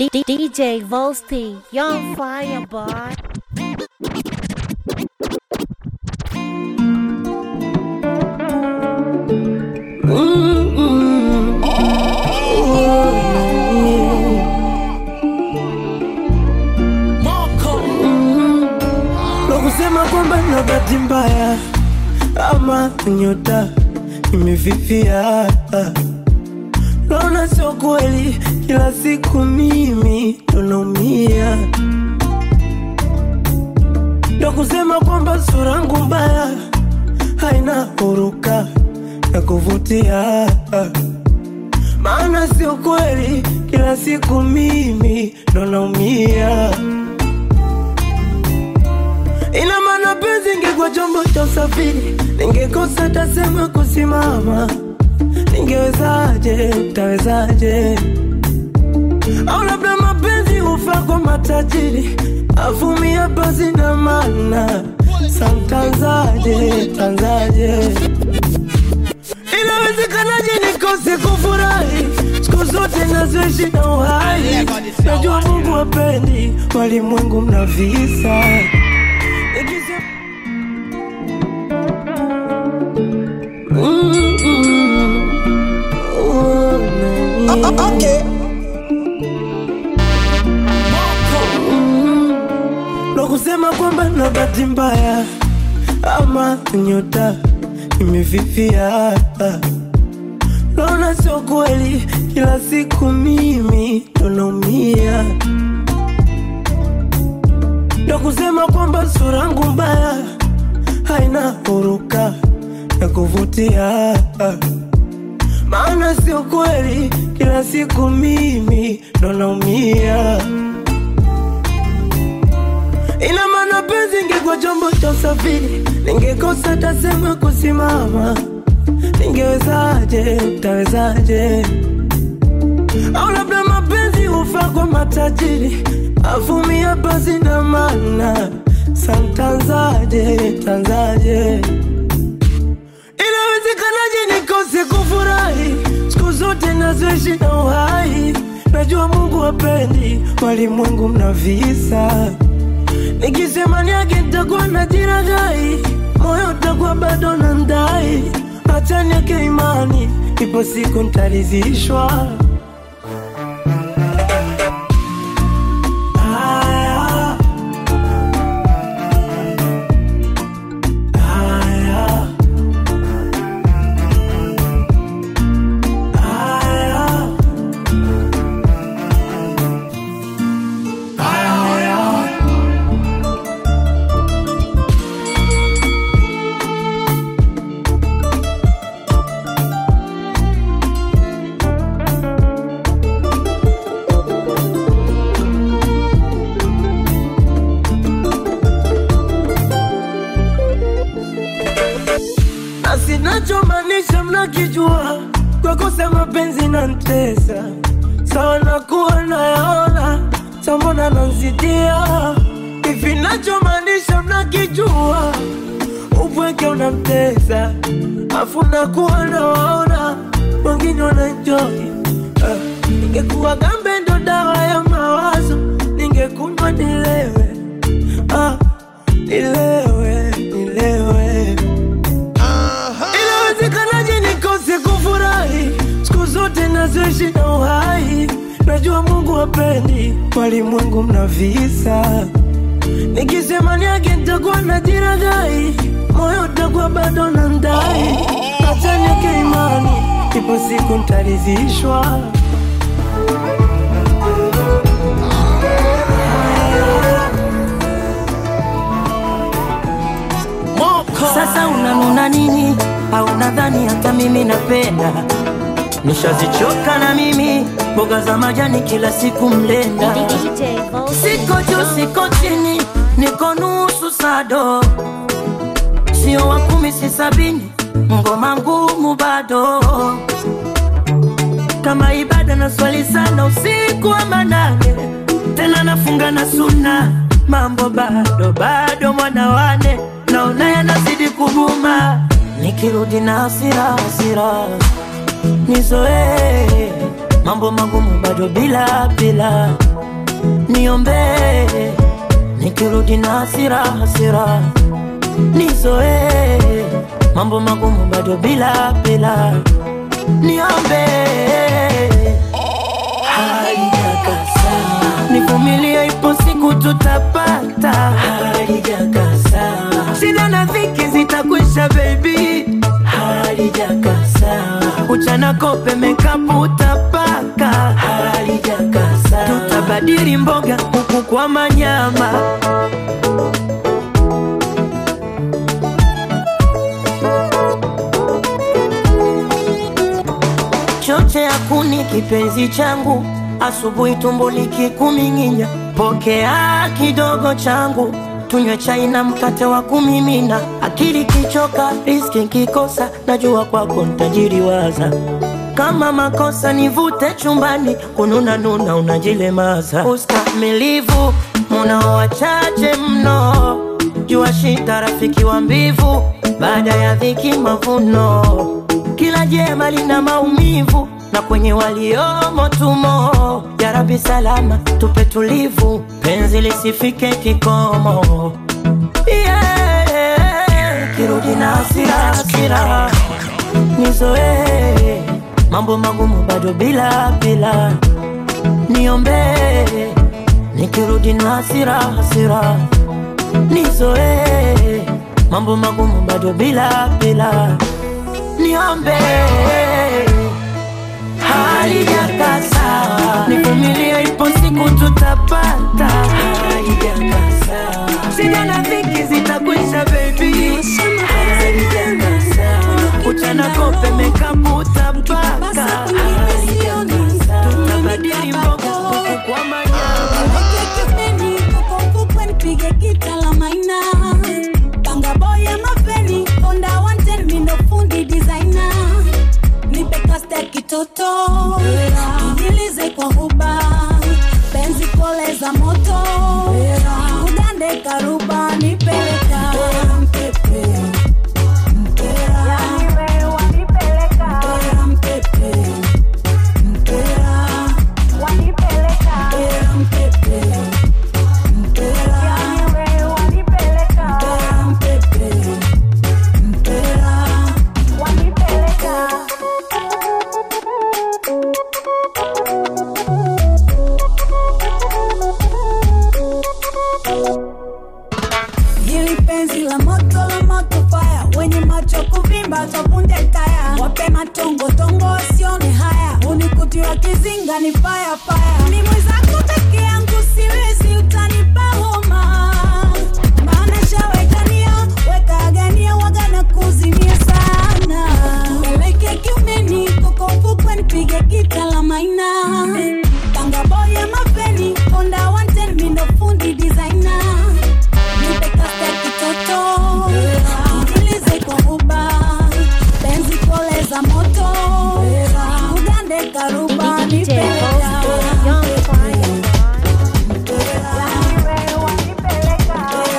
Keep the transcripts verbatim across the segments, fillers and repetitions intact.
D J Volsty, young fire boy. Kusema kwamba na bahati mbaya ama nyota imefifia, naona sio kweli, kila siku mimi tunaumia. Ndo kusema kwamba sura yangu mbaya haina huruka ya kuvutia, maana sio kweli, kila siku mimi tunaumia. Ina maana penzi ingekuwa chombo cha usafiri, ningekosa tasema kusimama. Ningewezaje, tawezaje? Au labda mapenzi hufaa kwa matajiri, avumia basi na maana. Samtanzaje, tanzaje? Inawezekanaje nikose kufurahi siku zote nazoishi na uhai? Najua Mungu hapendi walimwengu mna visa. Okay. Ndo kusema kwamba na bahati mbaya ama nyota imefifia, naona sio kweli, kila siku mimi tunaumia. Ndo kusema kwamba sura yangu mbaya haina huruka ya kuvutia, maana sio kweli, kila siku mimi ndo naumia. Ina maana penzi ingekuwa chombo cha usafiri, ningekosa tasema kusimama. Ningewezaje, tawezaje? Au labda mapenzi hufaa kwa matajiri, avumia basi na maana. Samtanzaje, tanzaje? Inawezekanaje nikose kufurahi siku zote nazoishi na uhai? Najua Mungu hapendi walimwengu mna visa. Nikisema niage nitakuwa najiragai, moyo utakuwa bado nandai. Acha niweke imani, ipo siku nitaridhishwa. Sinachomanisha mnakijua, kwa kosa mapenzi na ntesa. Sawa nakuwa nayaona, samona nanzidia. Hivi nachomanisha mnakijua, upweke unamtesa. Afu nakuwa nawaona, wengine wanaenjoy. uh, Ningekuwa gambe ndo dawa ya mawazo, ningekunywa nilewe. uh, Nilewe, nilewe. Inawezekanaje nikose kufurahi siku zote nazoishi na uhai? Najua Mungu hapendi walimwengu mna visa. Nikisema niage nitakuwa najiragai, moyo utakuwa bado nandai. Acha niweke imani, ipo siku nitaridhishwa. Sasa unanuna nini? Au nadhani hata mimi napenda? Nishazichoka na mimi mboga za majani kila siku mlenda. Siko juu siko chini, niko nusu sado. Sio wa kumi si sabini, ngoma ngumu bado. Kama ibada na swali sana usiku wa manane, tena nafunga na sunna. Mambo bado bado mwana wane, naona yanazidi kuguma. Nikirudi na hasira hasira, nizoe mambo magumu bado bila bila. niombe nikirudi na hasira hasira, nizoe mambo magumu bado bila bila, niombe haijakasa, nivumilie ipo siku tutapata, haijakasa, shida na dhiki zitakwisha baby, haijakasa, uchana kope makeup utapaka, haijakasa, tutabadili mboga huku kwa manyama. Choche ya kuni kipenzi changu, asubuhi tumbo likikuminginya, pokea kidogo changu, tunywe chai na mkate wa kumimina. Akili kichoka, riski kikosa, najua kwako nitajiriwaza. Kama makosa nivute chumbani, kununa nuna unajilemaza. Ustamilivu, munao wachache mno, jua shida rafiki wa mbivu, baada ya dhiki mavuno. Kila jema lina maumivu, na kwenye waliomo tumo. Ya Rabbi salama, tupe tulivu, penzi lisifike kikomo. Yeah, kirudi na hasira hasira, nizoe mambo magumu bado bila bila, niombe nikirudi na hasira hasira, nizoe mambo magumu bado bila bila, niombe haijakasa, nivumilie ipo siku tutapata, haijakasa, shida na dhiki zitakwisha baby, haijakasa, uchana kope makeup utapaka, haijakasa, tutabadili mboga huku kwa manyama. Kekeni koko fukwe nipige gita la maina, Banga boy ya mafeni, Honda one ten mindo fundi designer. Nipe kaste kitoto, nilize kwa huba, penzi pole za moto, udande karuba nipeleka, mpepe, mpera, yani wewe wanipeleka, mpera mpepe, mpera, wanipeleka, mpera mpepe, mpera, yani wewe wanipeleka, mpera mpepe, mpera, wanipeleka. Hili penzi la moto la moto fire, wenye macho kuvimba topunde taya, wape matongo tongo sione haya, unikuti wa kizinga ni fire fire. Ni mwezako peke yangu siwezi, utanipa homa, maana shawekania weka gania waga na kuzimia sana. Peleke kiumeni koko fukwe nipige gita la maina, Banga boy ya mafeni, Honda one ten mindo fundi designer. Nipe kaste kitoto, nilize kwa huba, penzi pole za moto, udande karuba nipeleka, Young Fire. yani wewe wanipeleka,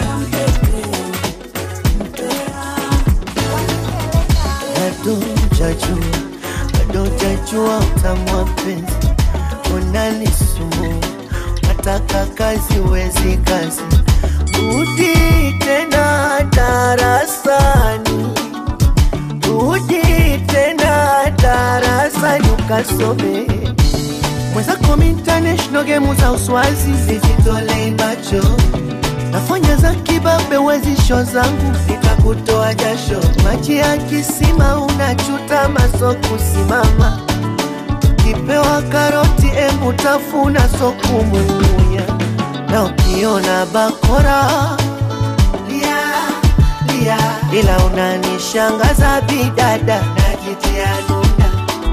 Bado hujajua, bado hujajua utamu wa penzi, unanisumbua, nataka kazi wezi kazi, rudi tena darasani, rudi tena darasani ukasome. Mwenzako international game za uswazi zizitole macho, nafanya za kibabe wezi show zangu nitakutoa jasho, maji ya kisima unachuta maso kusimama, kipewa karoti embu tafuna sokumunya, na ukiona bakora lia lia, ila unanishangaza bidada najitia nunda.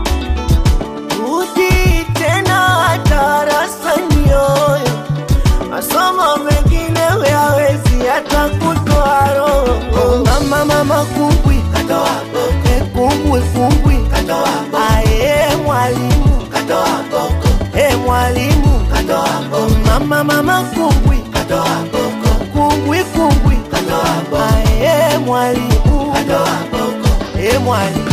Rudi tena darasani yoyo, masomo mengine huyawezi hata kutoa roho. Mama mama kumbwi katoa boko, e kumbwi kumbwi katoa boko, ae mwalimu katoa boko, e mwalimu katoa boko. Mama mama kumbwi katoa boko, kumbwi kumbwi katoa boko, ae mwalimu katoa boko, e mwalimu.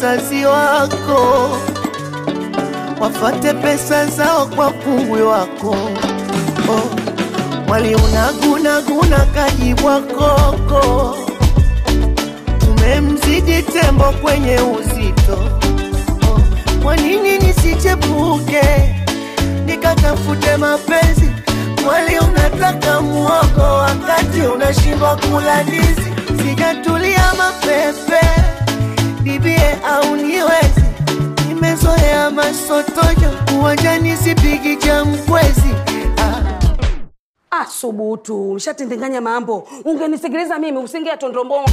wazazi wako, wafate pesa zao kwa kungwi wako. Oh, mwali unaguna guna kajibwa koko, umemzidi tembo kwenye uzito. Oh, kwa nini nisichepuke nikatafute mapenzi? Mwali unataka muogo wakati unashindwa kula ndizi. Sijatulia mapepe bibie au niwezi, nimezoea masotojo uwanjani sipigi cha mkwezi. Ah, ah subutu, ushatindinganya mambo. Ungenisikiliza mimi usingia tondombo.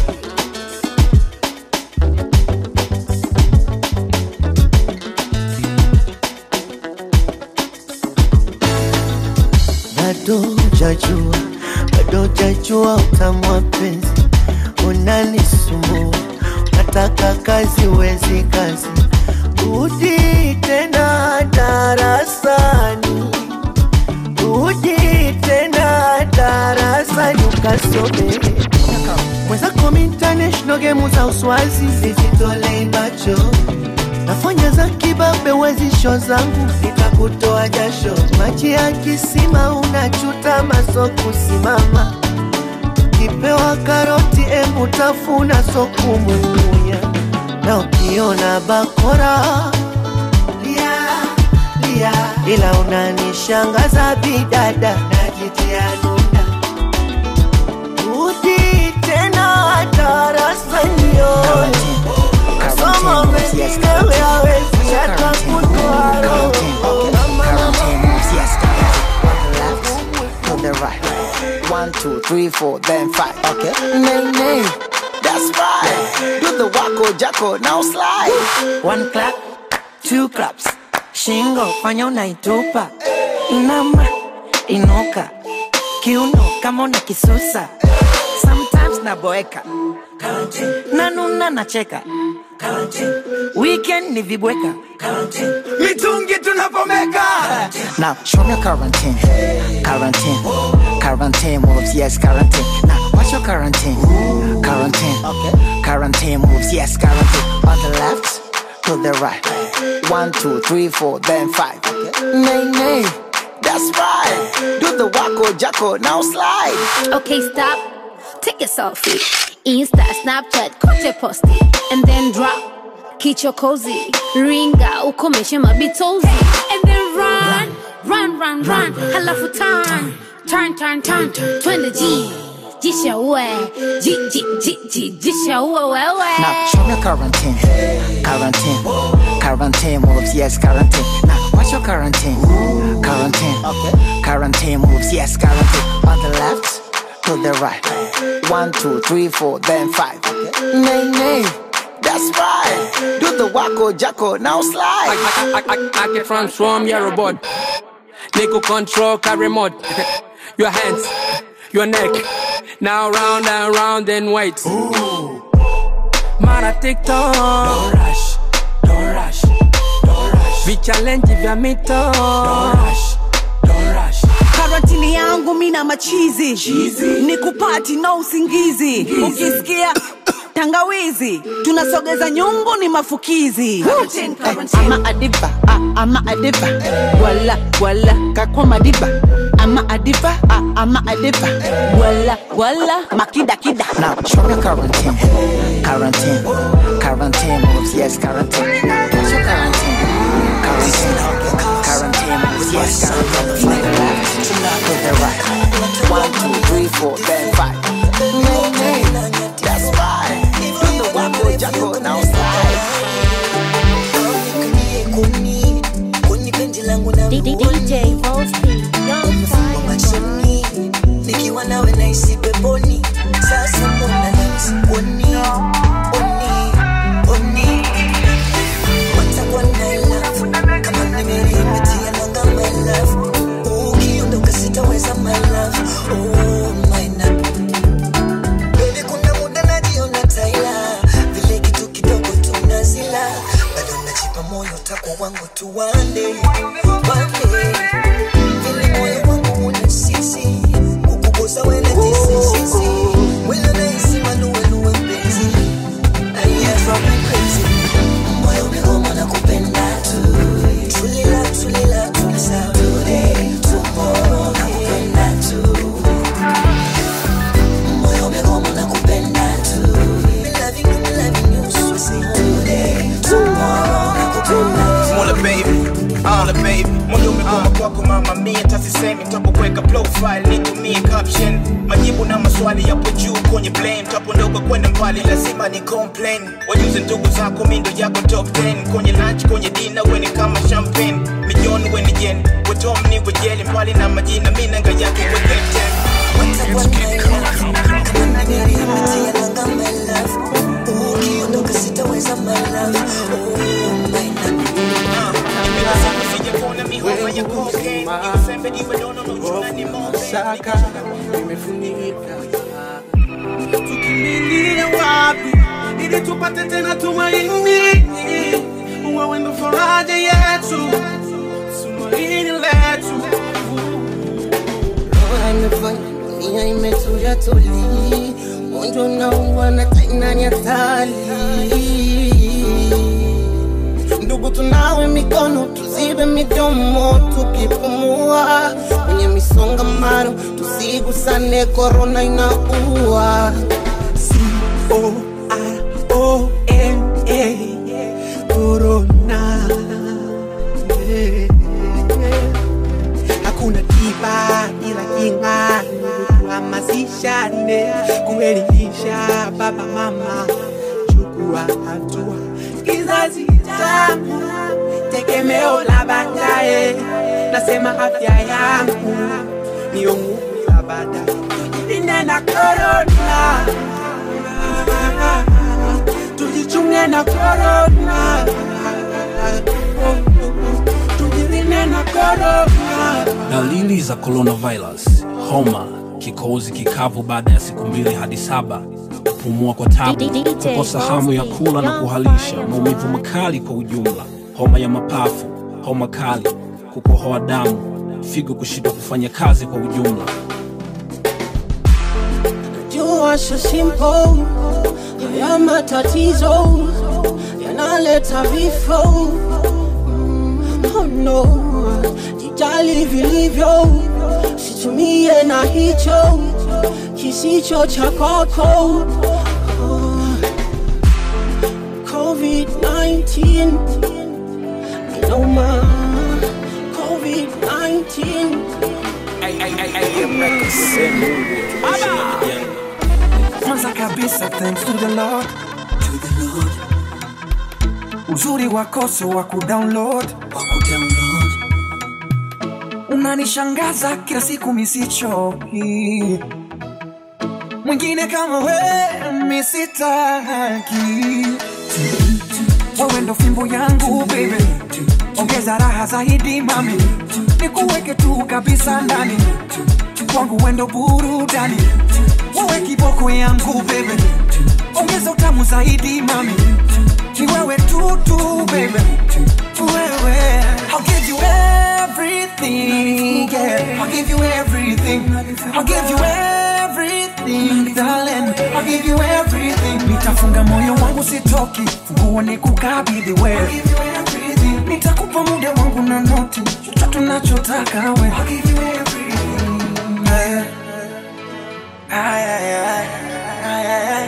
Bado jajua, bado jajua utamu wa penzi. Unanisumbua, nataka kazi wezi kazi. Rudi tena darasani, rudi tena darasani ukasome. Mwenzako international game za uswazi zititolei macho. Nafanya za kibabe wezi show zangu, nitakutoa jasho. Maji ya kisima unachuta maso kusimama. Kipewa karoti embu tafuna sokumunya. Na ukiona bakora lia, lia. Ila unanishangaza bidada najitia nunda. Rudi tena darasani yo, kasoma mengine hawezi hata kutoa roho. To the right, one, two, three, four, then five. Okay, nay, nay, that's right. Do the wako jacko, now slide. One clap, two claps. Shingo, fanya unaitupa. Inama, inuka. Kiuno, kama una kisusa. Sometimes naboeka. Nanuna nacheka. Weekend ni vibweka. Mitungi tunapomeka. Now show me your quarantine, quarantine, quarantine moves, yes, quarantine. Now what's your quarantine? Quarantine, okay. Quarantine moves, yes, quarantine. On the left, to the right, one, two, three, four, then five. Okay. Nay, nay, that's right. Do the wako jacko, now slide. Okay, stop. Take a selfie. Insta, Snapchat, kote posti, and then drop. Kicho cozy, ringa, ukomeshe mabitozi, and then run, run, run, run, halafu turn, turn, turn, turn, twende G, jisha uwe, G, G, G, G, jisha uwe wewe. Now show me your quarantine, quarantine, quarantine moves, yes, quarantine. Now what's your quarantine? Quarantine, okay. Quarantine moves, yes, quarantine. On the left, to the right, one, two, three, four, then five. Okay. Nay, nay, that's right. Do the wako jacko, now slide. I, I, I, I can transform your robot. Nico control car remote. Your hands, your neck. Now round and round and wait. Ooh. Mara TikTok. Don't rush, don't rush, don't rush. Vi challenge vya mito. Don't rush, don't rush. Karantini yangu mina machizi, ni kupati na usingizi. Ukisikia tangawizi, tunasogeza nyungu ni mafukizi. Ama adiba, ama adiba, wala wala kakwa madiba. Ama adiba, ama adiba, wala wala makida kida. Now show me quarantine, quarantine, quarantine moves, yes, quarantine. What's your quarantine? Quarantine, quarantine moves, yes, quarantine. To the right, one, two, three, four, then five. Nay, nay, that's right. Do the wako jacko, now slide. D J Volsty, Young Fire. Nikiwa nawe naisi peponi, sasa mbona naisi poni, oni, oni. Watakuwa na love, kama nimerimetia nanga my love. Ukiondoka sitaweza my love, oh my love. Baby kuna muda najiona taila, vile kitu kidogo tunazila. Bado najipa moyo utakuwa wangu tu one day, one day. Vile moyo wangu unasisi, ukukosa wele tisisi. Wele naisi manuwe nuwe mpenzi, I am from crazy. Ngoma kwako mama mia tasisemi tapokuweka profile nitumie caption. Majibu na maswali yapo juu kwenye blame. Tapondoka kwenda mbali lazima ni complain. Wajuze ndugu zako mindo yako top ten. Kwenye lunch kwenye dinner weni kama champagne. Milioni weni jen Watom ni wajeli mbali na majina minanga yako wajeten. It's Kid Carlo. Kama nimeripatia nanga my love. Ukiondoka sitaweza my love. Oh my love. Saka imefunika. Tukimbilie wapi ili tupate tena tumaini? Wewe ndo faraja yetu, tumaini letu. Roho imefanya dunia imetulia tuli. Monjo na uwana taina ni hatari. Ndugu tunawe mikono tuzibe midomo tukipumua. Kwenye misongamano tusigusane corona inaua. C O R O N A Corona. Hakuna tiba ila kinga. Kuhamasishane, kuelimisha baba mama. Chukua hatua kizazi changu, tegemeo la baadaye. Nasema afya yangu ndio nguvu ya baadaye. Tujilinde na corona, tujichunge na corona, tujilinde na corona. Dalili za coronavirus: homa, kikohozi kikavu baada ya siku mbili hadi saba, kupumua kwa tabu, kukosa hamu ya kula na kuhalisha, maumivu makali kwa ujumla, homa ya mapafu, homa kali, kukohoa damu, figo kushindwa kufanya kazi kwa ujumla. Jua so simple, haya matatizo yanaleta vifo. Oh no, jitali vilivyo, situmie na hicho kisicho cha kwako. COVID nineteen, inoma. COVID nineteen. Kwanza kabisa thanks to the Lord, to the Lord. Uzuri wako so wa kudownload, wa kudownload. Unanishangaza kila siku misichoki. Mwingine kama wewe misitaki. Wewe ndo fimbo yangu baby, ongeza raha zaidi mami. Nikuweke tu kabisa ndani, kwangu wewe ndo burudani. Wewe kiboko yangu baby, ongeza utamu zaidi mami. Ni wewe tu tu baby, wewe. I'll give you everything, yeah. I'll give you everything, I'll give you everything, darling. I'll give you everything. Nitafunga moyo wangu sitoki, funguo nikukabidhi wewe. Nitakupa muda wangu na noti, chochote tunachotaka wewe. I'll give you everything, yeah. Ay, ay, ay, ay, ay,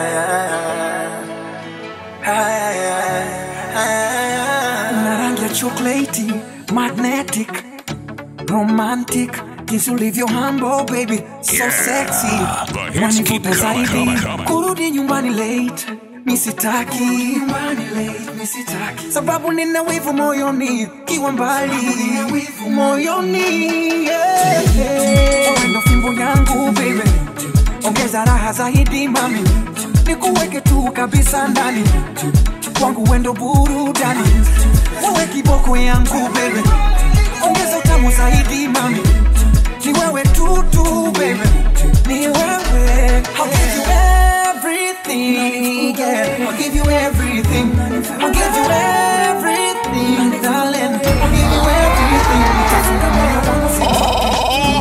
ay, ay. Una rangi ya chocolate, magnetic, romantic. Jinsi ulivyo humble baby, so sexy. Wanivuta zaidi, kurudi nyumbani late misitaki, nyumbani late misitaki. Sababu nina wivu moyoni, kiwa mbali moyoni, yeah. Wewe ndo fimbo yangu baby, ongeza raha zaidi mami. Nikuweke tu kabisa ndani, kwangu wewe ndo burudani. Wewe kiboko yangu baby, ongeza utamu zaidi mami. Ni wewe tu tu baby, ni wewe. I'll give you everything, yeah. I'll give you everything, I'll give you everything, darling. I'll give you everything. Nitafunga moyo wangu sitoki.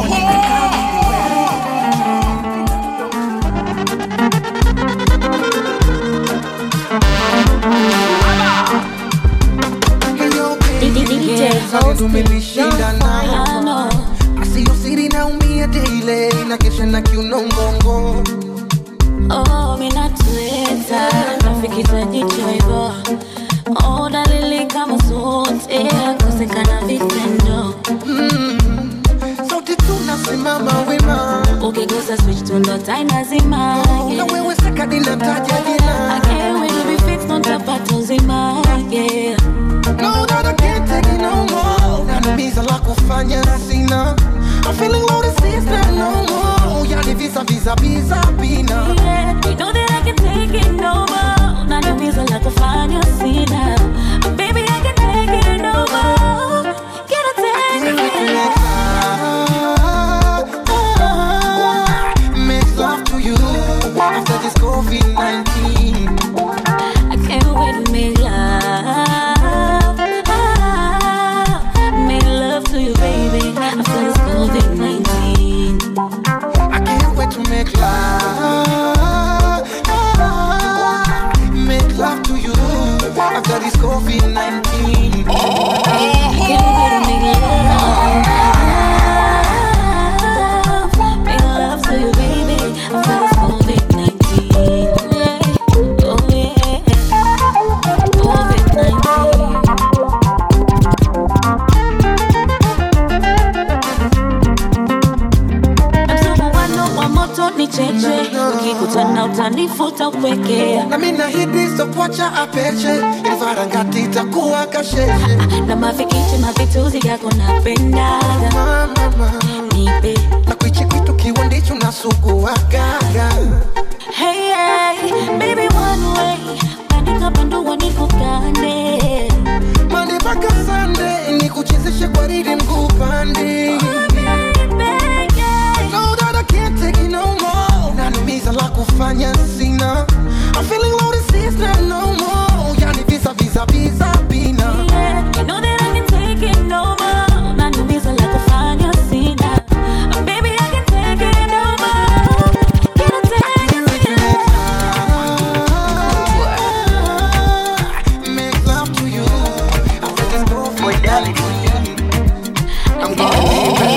D J tumebishindana. Asiyo siri naumia daily, na kesha na kiuno ngongo. Oh, mina tuweza, nafikita jicho hivyo. Oh, dalili kama zote, kosekana vitendo. tundo taina zima. Na wewe seka dila taja jina. I can't wait to be fixed on tapato zima. Yeah. No, that I can't take it no more. Nanimiza la kufanya sina. I'm feeling low to see it's not no more. Yani visa visa visa bina. Yeah, you know that I can take it no more. Nanimiza la kufanya sina. But baby I can take it no more. Can I take it? Make love to you after this COVID nineteen. I can't wait to make love. Make love to you, baby, after this COVID nineteen. I can't wait to make love. Make love to you after this COVID nineteen. I can't wait to make love. Make love to you, baby, after this COVID nineteen. Oh yeah, COVID nineteen. Ni cheche, ukikutana utanifuta upweke. Na mina hidi so kuacha apeche, ivarangati itakuwa kasheshe. Na mafikiche mavituzi yako napendaga. Mama, nipe na kuichi kitu kiwa ndicho nasugu wagaga. Hey, hey, baby one way, bandika banduwa nikukande. Mande paka Sunday, nikuchezeshe kwa ridi mguu pande. No, that I can't take it no more. Nanimiza la kufanya sina. I'm feeling low to see it's not no more. Yani visa visa visa bina. Yeah, you know that I can take it no more. Nanimiza la kufanya sina. Baby I can take it no more. Can I take it? Make love to you after this COVID nineteen. I'm gonna leave it.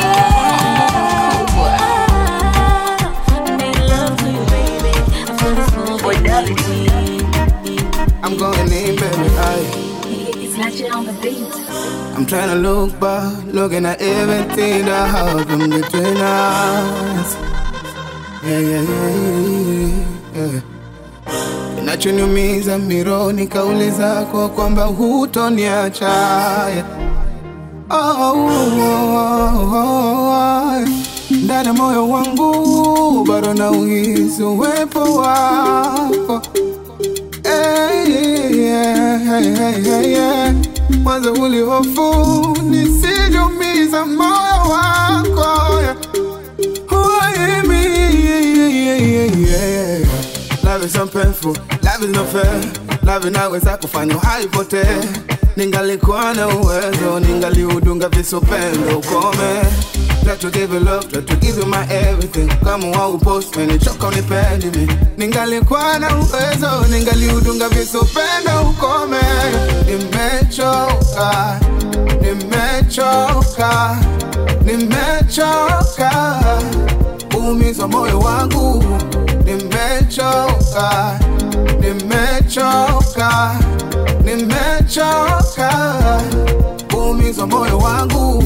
I'm going in, baby, aye. It's not you on the beat. I'm trying to look back, looking at everything that happened between us. Yeah, yeah, yeah, yeah. Kinachoniumiza mironi kauli zako kwamba hutoniacha. Yeah. Oh, oh, oh, oh. Ndani moyo wangu bado nauhisi uwepo wako. Hey, yeah, hey, hey, hey, yeah. Mwanzo ulihofu nisijumiza moyo wako. Yeah. Oh, yeah, me, yeah, yeah, yeah, yeah. Love is so painful, love is not fair. Love inaweza kufanya haipotee. Ningalikuwa na uwezo, ningaliudunga visopendo ukome. Try to give you love, try to give you my everything. Kama wau post, menichoka unipendi mi. Ningalikuwa na uwezo, ningaliudunga visopendo ukome. Nimechoka, nimechoka, nimechoka. Umiza moyo wangu. Nimechoka, nimechoka, nimechoka. Umiza moyo wangu.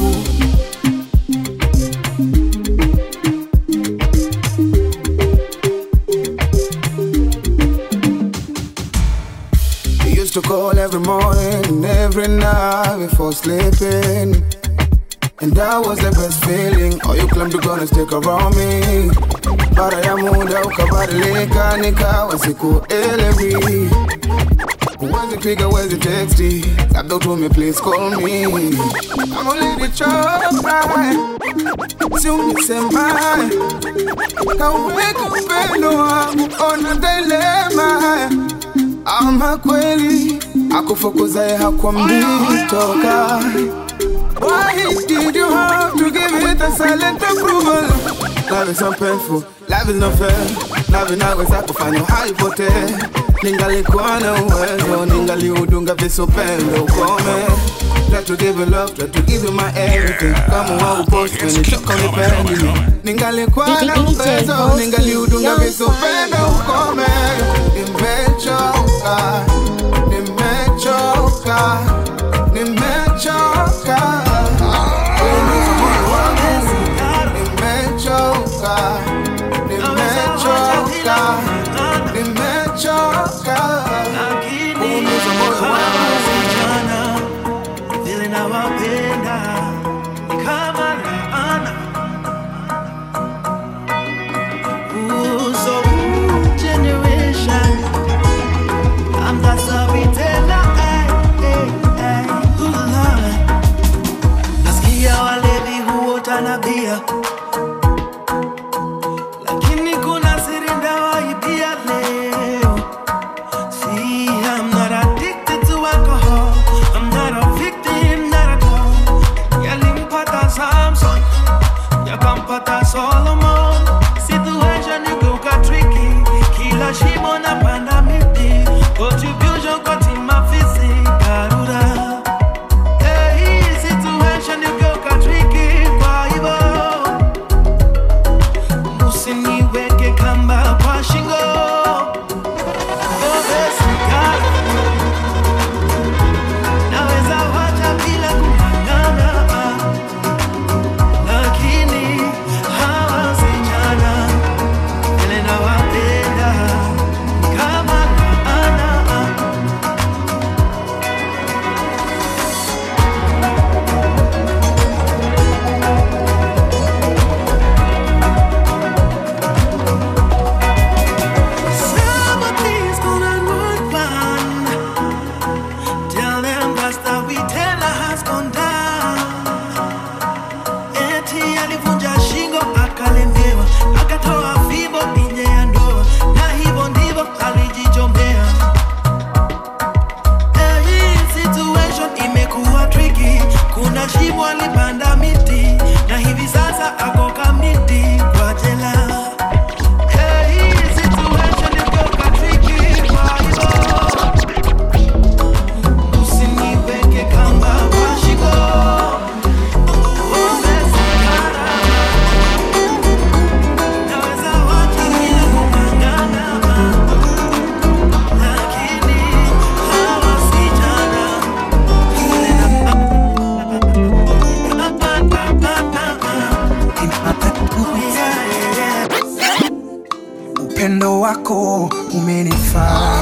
To call every morning and every night before sleeping, and that was the best feeling. Oh, you claimed you're gonna stick around me, but I am muda ukabadilika nikawa sikuelewi. Where's the pick, where's the texty? Labda utume, please call me. I'm only the chopa, si unisema kaweka upendo wangu ona dilema. Ama kweli akufukuzae hakwambii toka. Why did you have to give it a silent approval? Love is so painful, love is not fair. Love inaweza kufanya haipotee. Ningalikuwa na uwezo, ningaliudunga visopendo ukome. Try to give you love, try to give you my everything. Kama wau post, menichoka unipendi mi. Ningalikuwa na uwezo, ningaliudunga visopendo ukome. Nimechoka, nimechoka, nimechoka. Nimechoka, kama laana. Ooh, so ooh, generation, I'm the storyteller. Hey, hey, hey, ooh, Lord. Nasikia walevi huota na bia, lakini kuna siri ndawaibia leo. See, I'm not addicted to alcohol, I'm not a victim, not at all. Yalimpata Samson, yakampata Solomon. Situation ikuka tricky, kila shimo na panda miti. Contribution kwa tima fisi, Garuda. Hey, situation ikuka tricky, kwa hivyo usiniweke kamba kwa shingo. Naweza wacha bila kung'ang'ana, lakini hawa wasichana vile nawapenda kama laana. Somebody's gonna not run. Tell them that's the retailer has gone down. Eti alivunja shingo akalemewa, akatoa fimbo nje ya ndoa, na hivyo ndivyo alijichombea. Eh, hii situation imekuwa tricky, kuna shimo alipanda miti, na hivi sasa ako kamiti kwa jela. Eh, hii situation imekuwa tricky, kwa hivyo usiniweke kamba kwa shingo. Naweza wacha bila kung'ang'ana, lakini hawa wasichana upendo wako umenifaa,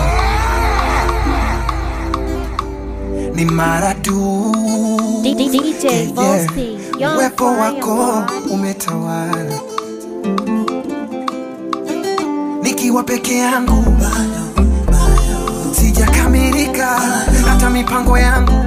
ni mara tu D J Volsty, Young uwepo wako Fireball. umetawala, nikiwa peke yangu sijakamilika, hata mipango yangu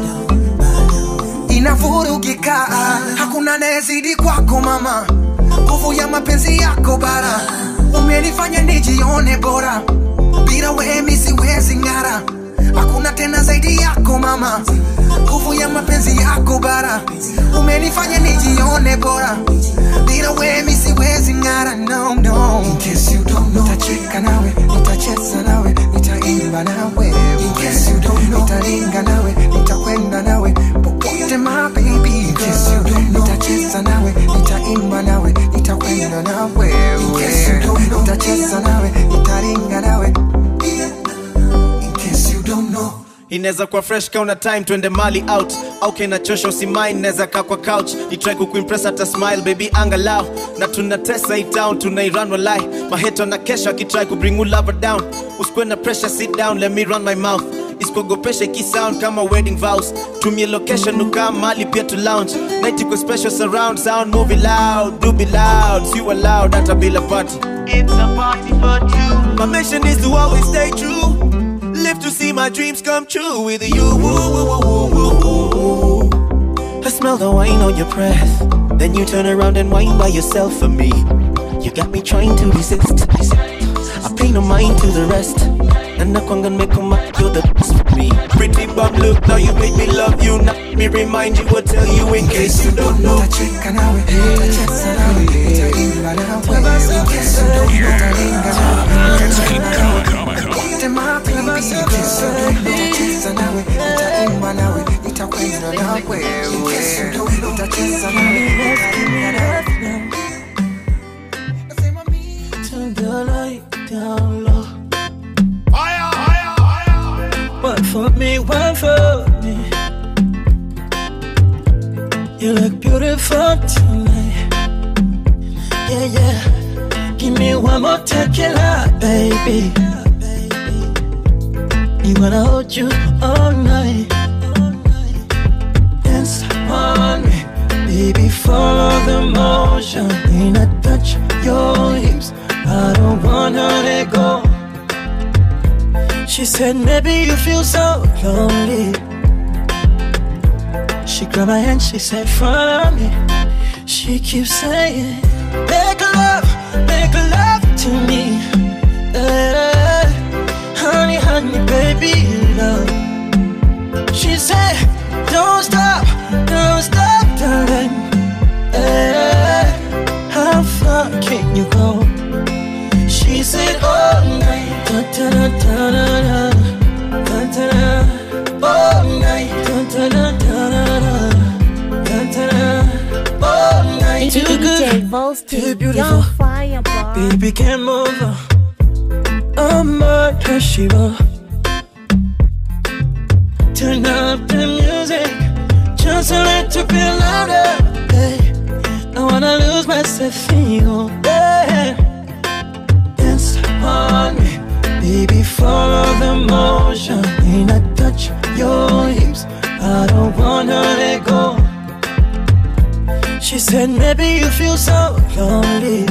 inavurugika. Hakuna anayezidi kwako mama, nguvu ya mapenzi yako bara, umenifanya nijione bora, bila wewe mimi siwezi ng'ara. Hakuna tena zaidi yako mama, nguvu ya mapenzi yako bara, umenifanya nijione bora, bila wewe mimi siwezi ng'ara. No, no. In case you don't know, nitacheka nawe, nitacheza nawe, nitaimba nawe. In case you don't know, nitaringa nawe, nitakwenda nawe popote my baby. In case you don't know, nitacheza nawe, nitaimba nawe, nitakwenda nawe. In case you don't know, nitacheza nawe, nitaringa nawe. In case you don't know. Inaweza kuwa fresh kauna time twende mali out, au kinachosha usimai, inaweza kaa kwa couch ni try kukuimpress hata smile baby angalau, na tunatesa hii town tunairun walai, maheto na kesho akitry kubring you lover down, usikuwe na pressure sit down let me run my mouth, isikogopesha ikisound kama wedding vows, tumie location ukaa mali pia to lounge, night iko special surround sound movie loud, do be loud, see you loud hata bila party, it's a party for two, my mission is to always stay true, live to see my dreams come true with you. Woo, woo, woo, woo, woo. I smell the wine on your breath, then you turn around and whine by yourself for me. You got me trying to resist. I pay no mind to the rest, and I can't make come up. You're the best for me. Pretty bum look, now you make me love you. Now me remind you, or tell you in case you don't know. Nitacheka nawe, nitacheza nawe, nitaimba nawe. In case you don't know, nitaringa nawe. Popote my baby. In case you don't know, nitacheza nawe, nitaimba nawe, nitakwenda nawe. In case you don't know, nitacheza nawe, nitaringa nawe. Turn the light down low. One for me, one for me. You look beautiful tonight. Yeah, yeah. Give me one more tequila, baby. Me wanna hold you all night. Dance, oh. said maybe you feel so lonely. She grabbed my hand, she said follow me. She keeps saying make love, make love to me. uh, Honey, honey, baby, love. She said don't stop, don't stop, darling. uh, How far can you go? She said all night, da da da da da da da da. All night, da da da da da da da. All night, too good, too beautiful. Baby, can't move on. I'm not her Shiva. Turn up the music, just a little bit louder. Hey, I wanna lose myself in you. Hey. On me, baby, follow the motion. When I touch your hips, I don't wanna let go. She said maybe you feel so lonely.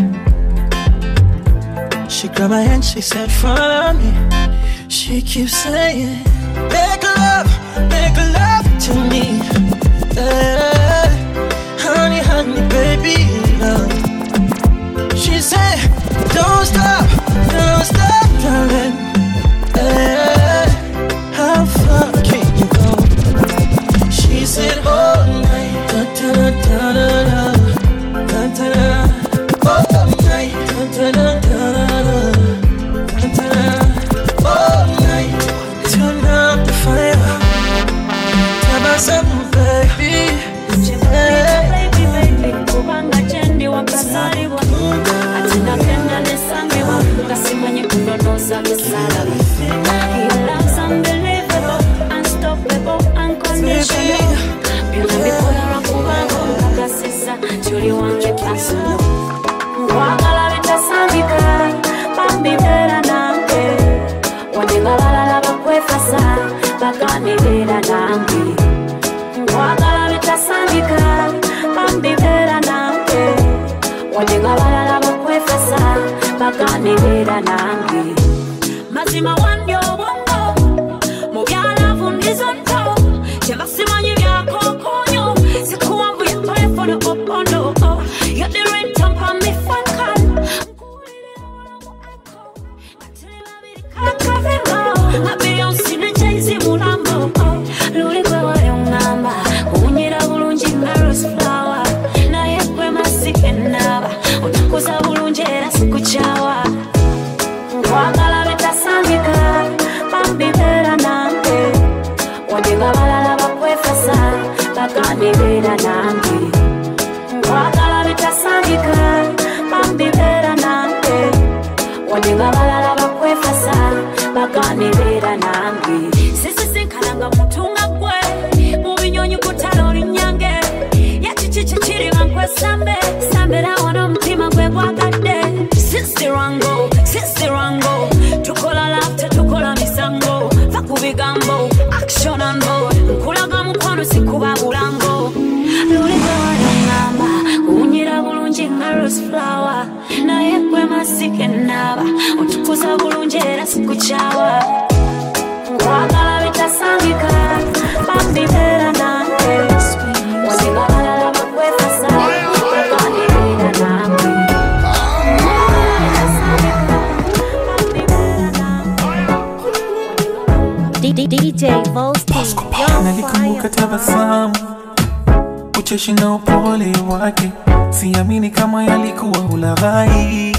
She grabbed my hand, she said follow me. She keeps saying make love, make love to me. uh, Honey, honey, baby, love. She said don't stop, don't stop, darling. uh, How far can you go? She said all night, da da da da da da da da. All night, da da da da da da da. All night, turn up the fire. Tell me something, baby. Baby, baby, kubanga chendi wakazaliwa. Atina penda nesangiwa, kasimanye kunonoza misala. Your love's unbelievable, unstoppable, unconditional. Bila mikono kubanga kakasisa, chuli wange personal. Mwagala vitasambika, bambi bera nange. Wanengalala laba kwefasa, bagani bera nange. Mwagala vitasambika, bambi bera nange. Wanengalala bakwefasa, bagani bera nange. Mazima wanyo bongo, mubyala fundizo nto. Chebasimanyi byako konyo, sikuwambu ya telephone opondo. You're the ringtone for me phone call. I be on scene chasing mulambo. Luli kwe wale ungamba, unyira bulungi nga rose flower. Na yekwe masike naba, utakuza bulungi era sikuchawa. Nkwagala betasangika, bambi bera nange. Wajenga balala bakwefasa, bagani bera nange. Nkwagala betasangika, bambi bera nange. Wajenga balala bakwefasa, bagani bera nange. Sisi sinkalanga mutunga kwe, mubinyonyi kutalo linyange. Yachichichi chiri wankwe sambe, sambe la wana mtima kwe wakade. Sisi rango, sisi rango, tukola lafte tukola misango. Fakubigambo, action and bold, nkulaga mukwano sikuba bulango. Luli kwe wanyangamba, unyira bulungi nga rose flower. Na yekwe masike naba, utukuza bulungi era sikuchawa. Nkwagala betasangika, bambi bera nange. Wajengalala bakwefasa, bagani bera nange. D J Volsky, nalikumbuka tabasamu, ucheshi na upole wake. Siamini kama yalikuwa ulaghai,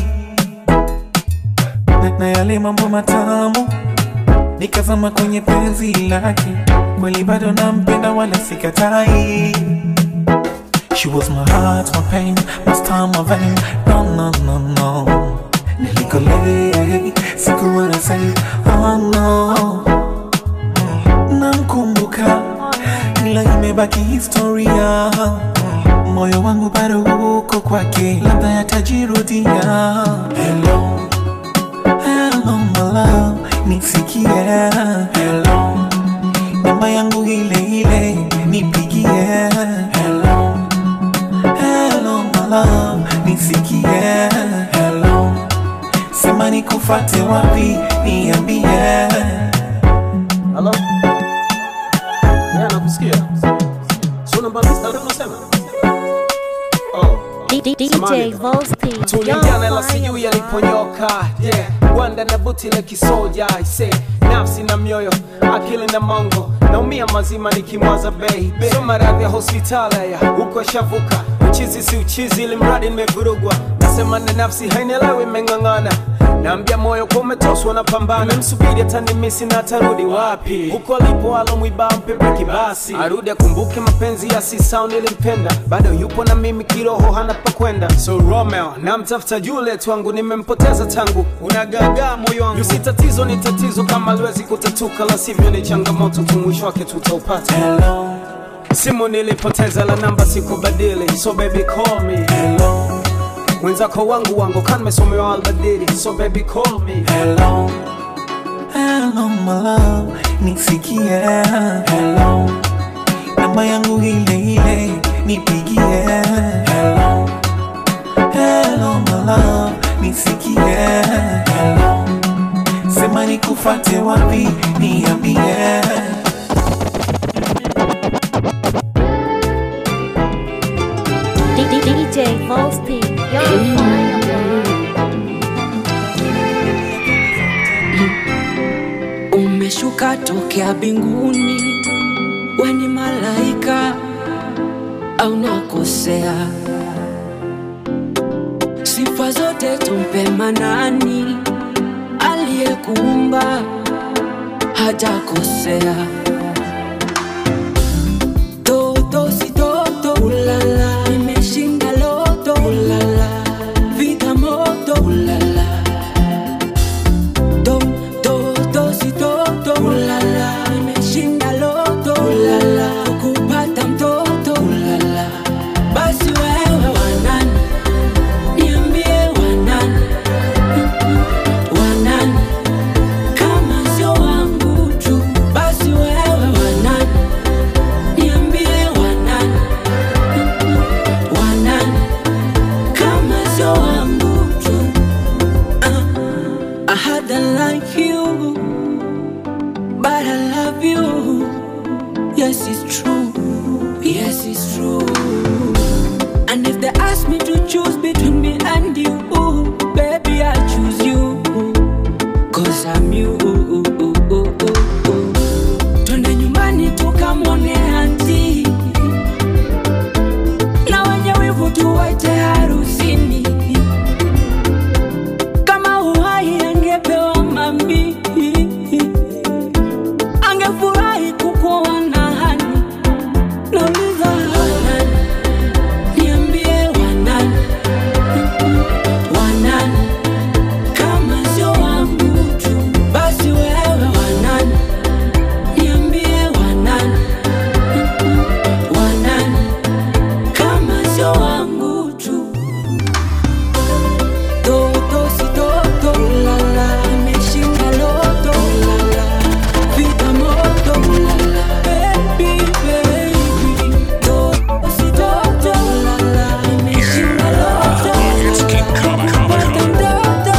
na, na yale mambo matamu nikazama kwenye penzi lake. Kweli bado nampenda wala sikatai. She was my heart, my pain, my star, my vein. No, no, no, no. Nilikole, sikuwa na say, oh no. Namkumbuka, ila imebaki historia. Moyo wangu bado uko kwake, labda yatajirudia. Hello, hello my love, nisikie. Hello, namba yangu ile ile, nipigie. Hello, hello my love, nisikie. Hello, sema nikufate wapi, niambie. Hello? Yeah, nakusikia. So namba lista unasema? Oh. D J Volsty. Tulingana la sijui yaliponyoka. Yeah. Wanda na buti la kisoja. I say nafsi na mioyo, akili na mongo. Naumia mazima nikimwaza baby. So maradhi ya hospitali ya huko shavuka. Uchizi si uchizi ili mradi nimevurugwa. Nasema na nafsi hainielewi imeng'ang'ana. Naambia moyo kwa umetoswa na pambana. Nimemsubiri atanimisi na atarudi wapi. Huko alipo alomwiba mpepe kibasi. Arudi akumbuke mapenzi ya si sound nilimpenda. Bado yupo na mimi kiroho hana pa kwenda. So Romeo namtafuta Juliet wangu nimempoteza tangu. Unagagaa moyo wangu. Yusi tatizo ni tatizo kama liwezi kutatuka. La sivyo ni changamoto tu mwisho wake tutaupata. Hello. Simu nilipoteza la namba sikubadili. So baby call me. Hello. Mwenzako wangu wangu kan mesomewa albadili. So baby call me. Hello. Hello my love, nisikie. Hello. Namba yangu ile ile, nipigie. Hello. Hello my love, nisikie. Hello. Sema nikufate wapi, niambie. D J Volsty, young fire. Umeshuka tokea binguni, we ni malaika au nakosea? Sifa zote tumpe Manani, aliyekuumba hajakosea. Toto si toto, ulala, nimeshinda loto, ulala, vita moto, ulala. To, to, to si toto, ulala, nimeshinda loto, ulala, kupata mtoto, ulala. Basi wewe wanani, niambie wanani, wanani, kama sio wangu tu. Basi wewe wanani, niambie wanani, wanani, kama sio wangu tu. uh, I had a like you, but I love you. Yes, it's true. Yes, it's true. And if they ask me to choose between me and you, baby, I choose you. Cause I'm you. Twende nyumbani tukamwone auntie, na wenye wivu tuwaite harusini. Kama uhai angepewa mami, angefurahi kukuwa na hani. Nauliza wanani, niambie wanani, wanani, kama sio wangu tu. Basi wewe wanani, niambie wanani, wanani, kama sio wangu tu. Toto si toto, ulala, nimeshinda loto, ulala, vita moto, ulala. Baby, baby, toto si toto, ulala, nimeshinda loto, kupata mtoto.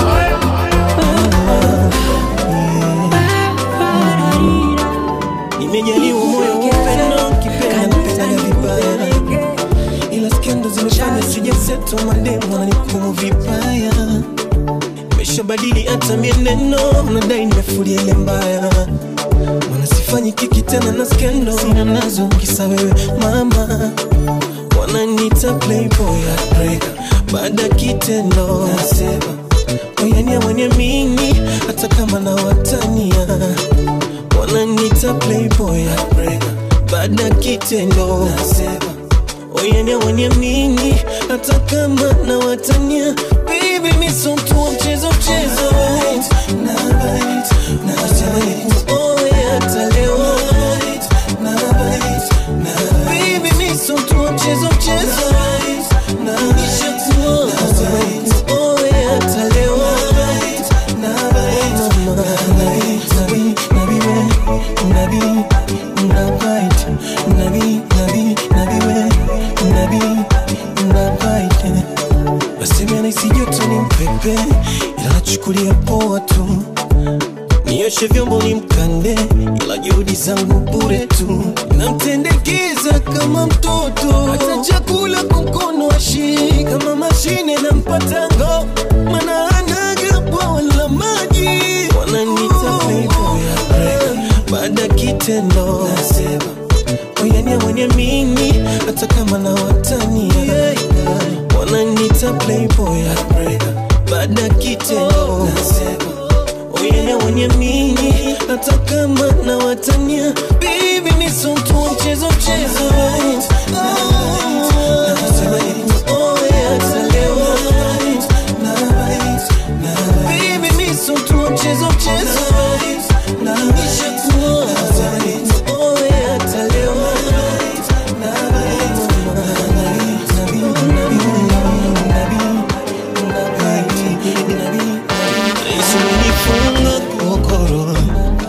Nimejaliwa moyo upendo, kipenda napendaga vibaya, ila skendo zimefanya sijaseto, mademu wananihukumu vibaya. Nimeshabadili hata mienendo, mnadai nimefulia ile mbaya. Maana sifanyi kiki tena na skendo, sina nazo kisa wewe mama. Wananiita playboy heartbreaker, baada kitendo nasema oyania mwenye mini, hata kama na watania. Wananiita playboy heartbreaker, baada kitendo nasema oyania mwenye mini, hata kama na watania. Baby mi so mtu wa mchezo mchezo, na bite, na bite, oye hata leo, na bite, na bite. Baby mi so mtu wa mchezo mchezo, na nisha tuo, na bite, oye hata leo, na bite, na bite, nabi, nabi, na bite, nabi, nabi, nabi we, nabi, na bite. Basi mimi si joto ni mpepe, ila nachukulia poa tu. Nioshe vyombo ni mkande, juhudi zangu bure tu, namtendekeza kama mtoto, hata chakula kwa mkono ashiki, kama mashine nampa tango, maana anaga bwawa la maji. Wananiita playboy heartbreaker, baada kitendo nasema oyania mwenye mini, hata kama na watania. Wananiita playboy heartbreaker, baada kitendo nasema oyania mwenye mini, hata kama na watania. Baby ni sontu mchezo mchezo, nasema oh yeah atalewa. Baby mi sontu mchezo mchezo, nishakuwa oh yeah atalewa. Umenifunga kokoro,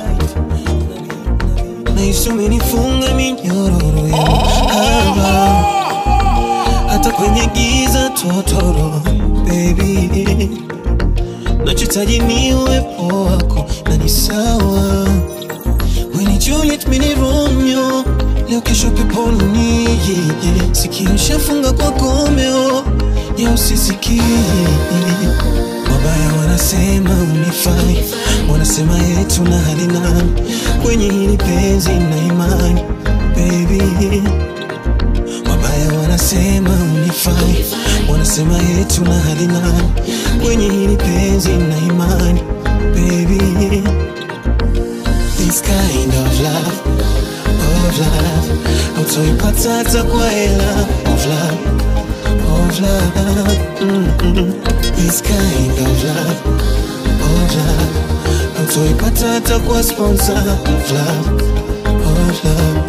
Yesu umenifunga minyororo ya haba, hata kwenye giza totoro. Baby nachotaji ni uwepo wako na ni sawa. Wewe ni Juliet mimi ni Romeo, leo kesho peponi. Yeah. Sikio shafunga kwa komeo ya usisikie. Wabaya wanasema unifai, wanasema yetu na hali nani kwenye hili penzi na imani. Baby wabaya wanasema unifai, wanasema yetu na hali nani kwenye hili penzi na imani. Baby this kind of love, of love hautoipata hata kwa hela. Of love, of love, mm-mm. This kind of love, of love hautoipata hata kwa sponsor. Of love, of love.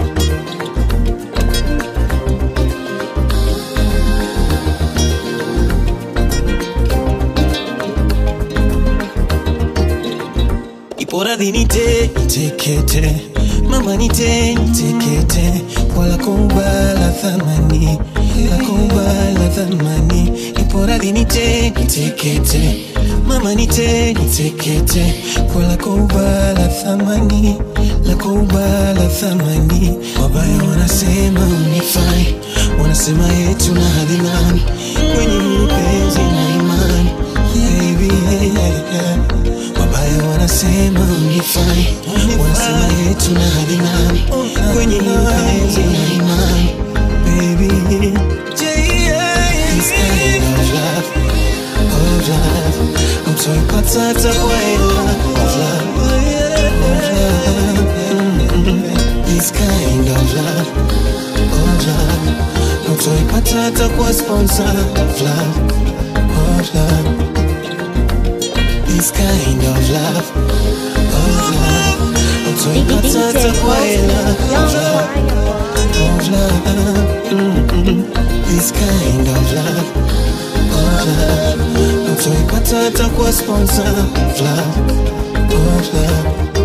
Ipora dinite, itekete, mama nite, itekete, wala kumbala thamani, la kumbala thamani. Ipora dinite, itekete, mama nite, itekete, wala kumbala thamani, la kumbala thamani. Wabaya wanasema unifai, wanasema yetu na hali nani kwenye hili penzi na imani. Baby, yeah, yeah. Wabaya wanasema unifai, wanasema yetu na hali nani kwenye hili penzi na imani. Baby, this kind of love, of love hautoipata hata kwa hela. Of love, of love, mm-hmm. This kind of love, of love hautoipata hata kwa sponsor. Of love, of love. This kind of love, of love hautoipata hata kwa hela. Of love, of love, mm-mm. This kind of love, of love hautoipata hata kwa sponsor. Of love, of love.